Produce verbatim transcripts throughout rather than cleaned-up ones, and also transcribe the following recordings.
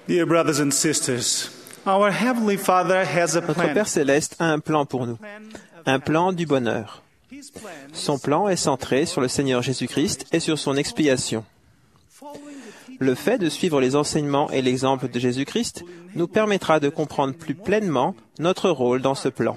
Dear brothers and sisters, our Heavenly Father has a Notre plan. Père Céleste a un plan pour nous, un plan du bonheur. Son plan est centré sur le Seigneur Jésus-Christ et sur son expiation. Le fait de suivre les enseignements et l'exemple de Jésus-Christ nous permettra de comprendre plus pleinement notre rôle dans ce plan.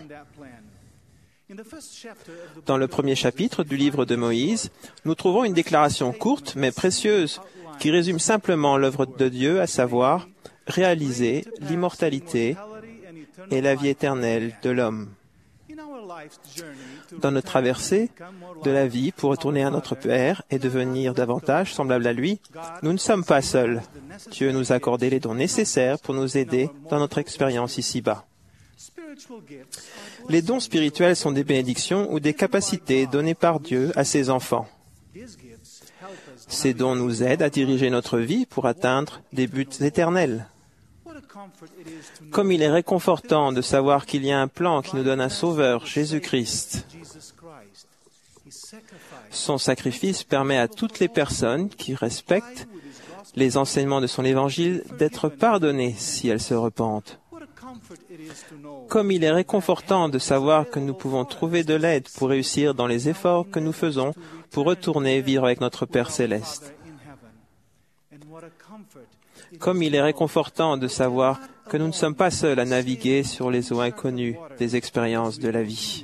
Dans le premier chapitre du livre de Moïse, nous trouvons une déclaration courte mais précieuse qui résume simplement l'œuvre de Dieu, à savoir réaliser l'immortalité et la vie éternelle de l'homme. Dans notre traversée de la vie pour retourner à notre Père et devenir davantage semblable à lui, nous ne sommes pas seuls. Dieu nous a accordé les dons nécessaires pour nous aider dans notre expérience ici-bas. Les dons spirituels sont des bénédictions ou des capacités données par Dieu à ses enfants. Ces dons nous aident à diriger notre vie pour atteindre des buts éternels. Comme il est réconfortant de savoir qu'il y a un plan qui nous donne un Sauveur, Jésus-Christ. Son sacrifice permet à toutes les personnes qui respectent les enseignements de son Évangile d'être pardonnées si elles se repentent. Comme il est réconfortant de savoir que nous pouvons trouver de l'aide pour réussir dans les efforts que nous faisons pour retourner vivre avec notre Père Céleste. Comme il est réconfortant de savoir que nous ne sommes pas seuls à naviguer sur les eaux inconnues des expériences de la vie.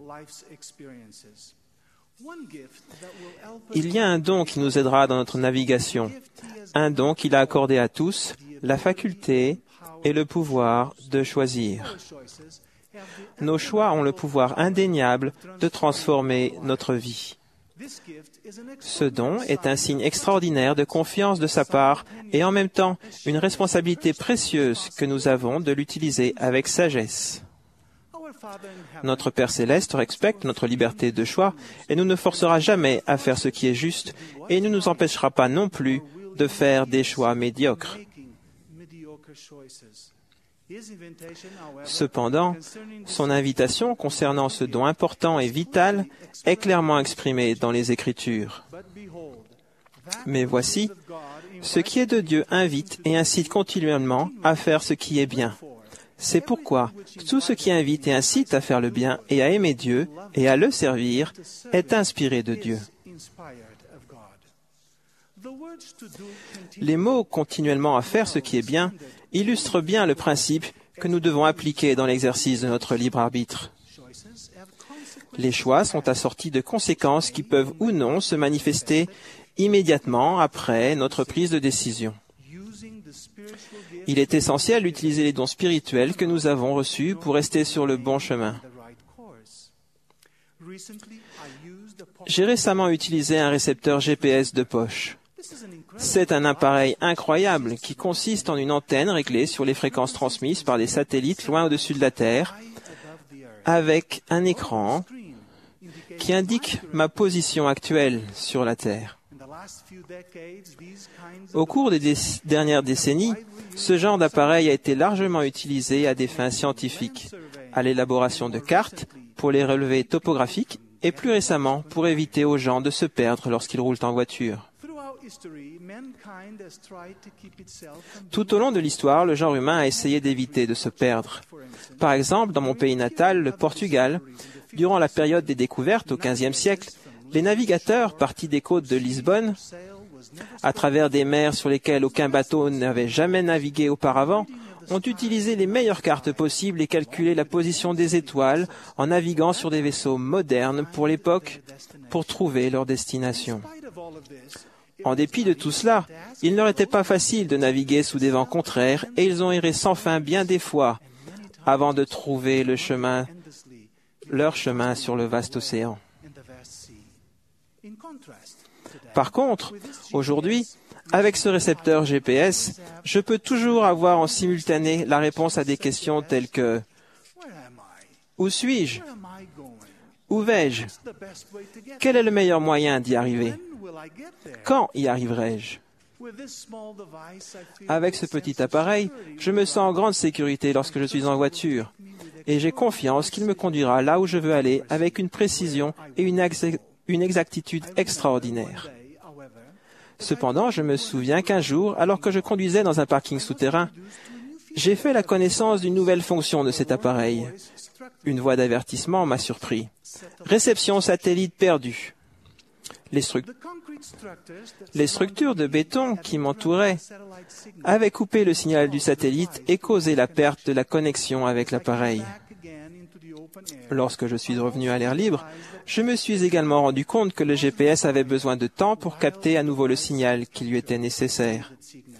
Il y a un don qui nous aidera dans notre navigation, un don qu'il a accordé à tous, la faculté et le pouvoir de choisir. Nos choix ont le pouvoir indéniable de transformer notre vie. Ce don est un signe extraordinaire de confiance de sa part et en même temps une responsabilité précieuse que nous avons de l'utiliser avec sagesse. Notre Père Céleste respecte notre liberté de choix et ne nous forcera jamais à faire ce qui est juste et ne nous empêchera pas non plus de faire des choix médiocres. Cependant, son invitation concernant ce don important et vital est clairement exprimée dans les Écritures. Mais voici, ce qui est de Dieu invite et incite continuellement à faire ce qui est bien. C'est pourquoi tout ce qui invite et incite à faire le bien et à aimer Dieu et à le servir est inspiré de Dieu. Les mots « continuellement à faire ce qui est bien » illustrent bien le principe que nous devons appliquer dans l'exercice de notre libre arbitre. Les choix sont assortis de conséquences qui peuvent ou non se manifester immédiatement après notre prise de décision. Il est essentiel d'utiliser les dons spirituels que nous avons reçus pour rester sur le bon chemin. J'ai récemment utilisé un récepteur G P S de poche. C'est un appareil incroyable qui consiste en une antenne réglée sur les fréquences transmises par des satellites loin au-dessus de la Terre, avec un écran qui indique ma position actuelle sur la Terre. Au cours des dé- dernières décennies, ce genre d'appareil a été largement utilisé à des fins scientifiques, à l'élaboration de cartes, pour les relevés topographiques et plus récemment pour éviter aux gens de se perdre lorsqu'ils roulent en voiture. Tout au long de l'histoire, le genre humain a essayé d'éviter de se perdre. Par exemple, dans mon pays natal, le Portugal, durant la période des découvertes au quinzième siècle, les navigateurs partis des côtes de Lisbonne, à travers des mers sur lesquelles aucun bateau n'avait jamais navigué auparavant, ont utilisé les meilleures cartes possibles et calculé la position des étoiles en naviguant sur des vaisseaux modernes pour l'époque pour trouver leur destination. En dépit de tout cela, il ne leur était pas facile de naviguer sous des vents contraires et ils ont erré sans fin bien des fois avant de trouver le chemin, leur chemin sur le vaste océan. Par contre, aujourd'hui, avec ce récepteur G P S, je peux toujours avoir en simultané la réponse à des questions telles que « Où suis-je ? Où vais-je ? Quel est le meilleur moyen d'y arriver ? Quand y arriverai-je ? » Avec ce petit appareil, je me sens en grande sécurité lorsque je suis en voiture et j'ai confiance qu'il me conduira là où je veux aller avec une précision et une, ex- une exactitude extraordinaires. Cependant, je me souviens qu'un jour, alors que je conduisais dans un parking souterrain, j'ai fait la connaissance d'une nouvelle fonction de cet appareil. Une voix d'avertissement m'a surpris. Réception satellite perdue. Les, stru- Les structures de béton qui m'entouraient avaient coupé le signal du satellite et causé la perte de la connexion avec l'appareil. Lorsque je suis revenu à l'air libre, je me suis également rendu compte que le G P S avait besoin de temps pour capter à nouveau le signal qui lui était nécessaire.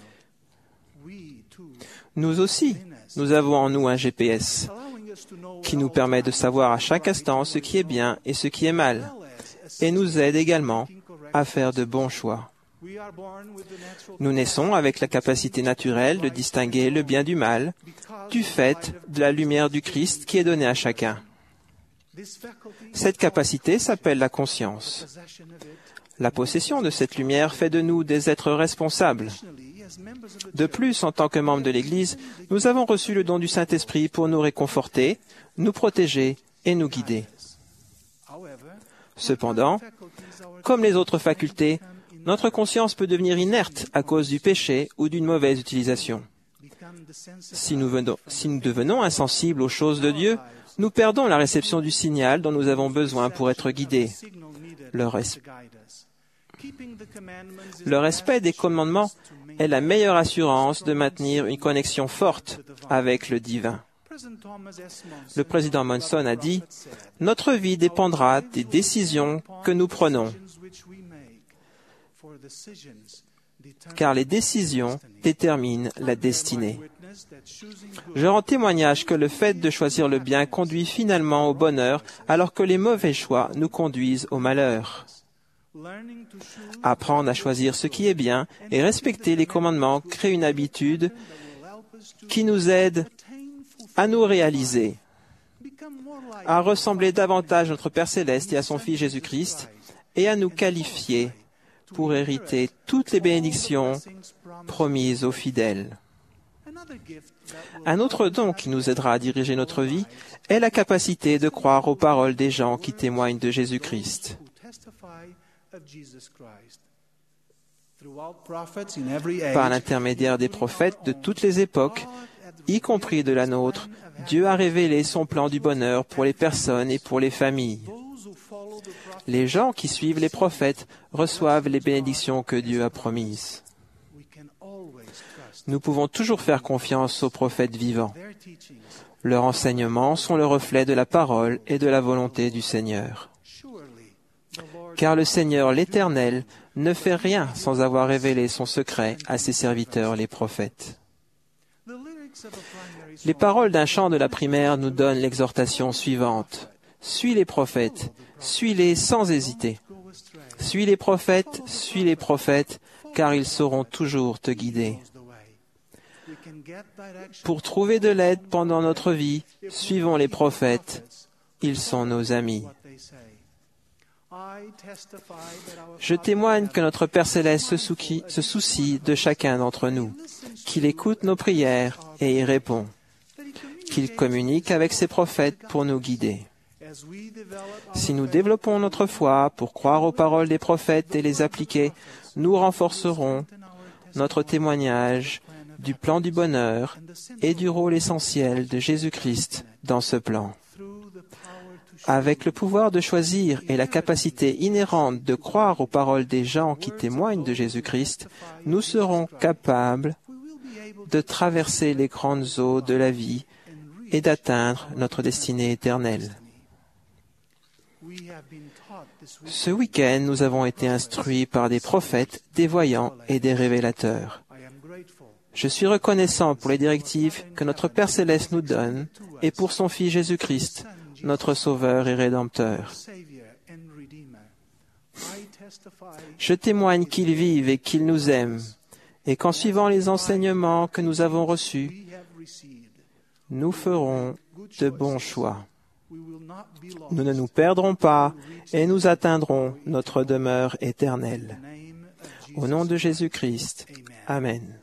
Nous aussi, nous avons en nous un G P S qui nous permet de savoir à chaque instant ce qui est bien et ce qui est mal, et nous aide également à faire de bons choix. Nous naissons avec la capacité naturelle de distinguer le bien du mal, du fait de la lumière du Christ qui est donnée à chacun. Cette capacité s'appelle la conscience. La possession de cette lumière fait de nous des êtres responsables. De plus, en tant que membres de l'Église, nous avons reçu le don du Saint-Esprit pour nous réconforter, nous protéger et nous guider. Cependant, comme les autres facultés, notre conscience peut devenir inerte à cause du péché ou d'une mauvaise utilisation. Si nous, venons, si nous devenons insensibles aux choses de Dieu, nous perdons la réception du signal dont nous avons besoin pour être guidés. Le, res... Le respect des commandements est la meilleure assurance de maintenir une connexion forte avec le divin. Le président Monson a dit « Notre vie dépendra des décisions que nous prenons, car les décisions déterminent la destinée. » Je rends témoignage que le fait de choisir le bien conduit finalement au bonheur, alors que les mauvais choix nous conduisent au malheur. Apprendre à choisir ce qui est bien et respecter les commandements crée une habitude qui nous aide à nous réaliser, à ressembler davantage à notre Père Céleste et à son Fils Jésus-Christ, et à nous qualifier pour hériter toutes les bénédictions promises aux fidèles. Un autre don qui nous aidera à diriger notre vie est la capacité de croire aux paroles des gens qui témoignent de Jésus-Christ. Par l'intermédiaire des prophètes de toutes les époques, y compris de la nôtre, Dieu a révélé son plan du bonheur pour les personnes et pour les familles. Les gens qui suivent les prophètes reçoivent les bénédictions que Dieu a promises. Nous pouvons toujours faire confiance aux prophètes vivants. Leurs enseignements sont le reflet de la parole et de la volonté du Seigneur. Car le Seigneur, l'Éternel, ne fait rien sans avoir révélé son secret à ses serviteurs, les prophètes. Les paroles d'un chant de la primaire nous donnent l'exhortation suivante. Suis les prophètes, suis-les sans hésiter. Suis les prophètes, suis les prophètes, car ils sauront toujours te guider. Pour trouver de l'aide pendant notre vie, suivons les prophètes. Ils sont nos amis. Je témoigne que notre Père Céleste se soucie, se soucie de chacun d'entre nous, qu'il écoute nos prières et y répond, qu'il communique avec ses prophètes pour nous guider. Si nous développons notre foi pour croire aux paroles des prophètes et les appliquer, nous renforcerons notre témoignage du plan du bonheur et du rôle essentiel de Jésus-Christ dans ce plan. Avec le pouvoir de choisir et la capacité inhérente de croire aux paroles des gens qui témoignent de Jésus-Christ, nous serons capables de traverser les grandes eaux de la vie et d'atteindre notre destinée éternelle. Ce week-end, nous avons été instruits par des prophètes, des voyants et des révélateurs. Je suis reconnaissant pour les directives que notre Père Céleste nous donne et pour son Fils Jésus-Christ, notre Sauveur et Rédempteur. Je témoigne qu'il vive et qu'il nous aime, et qu'en suivant les enseignements que nous avons reçus, nous ferons de bons choix. Nous ne nous perdrons pas et nous atteindrons notre demeure éternelle. Au nom de Jésus-Christ. Amen.